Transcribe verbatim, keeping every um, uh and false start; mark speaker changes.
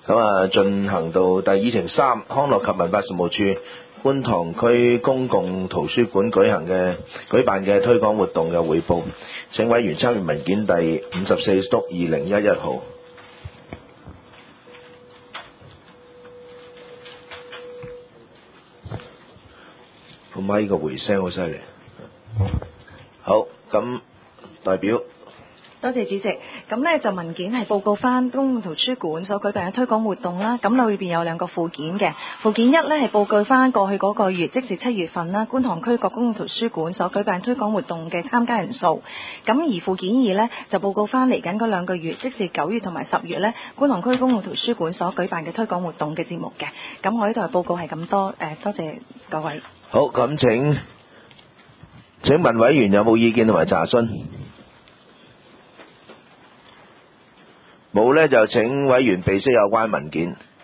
Speaker 1: 咁啊，進行到第議程三，康樂及文化事務處觀塘區公共圖書館舉行嘅舉辦嘅推廣活動嘅匯報，請委員參閱文件第五十四督二零一一號。個咪個回聲好犀利。好，咁代表。
Speaker 2: 多謝主席。咁呢就文件係報告翻公共圖書館所舉辦嘅推廣活動啦。咁裏邊有兩個附件嘅。附件一呢係報告翻過去嗰個月，即是七月份啦，觀塘區各公共圖書館所舉辦推廣活動嘅參加人數。咁而附件二呢就報告翻嚟緊嗰兩個月，即是九月同埋十月呢，觀塘區公共圖書館所舉辦嘅推廣活動嘅節目嘅。咁我呢度嘅報告係咁多。誒，多謝各位。
Speaker 1: 好，咁請請問委員有冇意見同埋查詢？冇呢，就請委員備悉有關文件。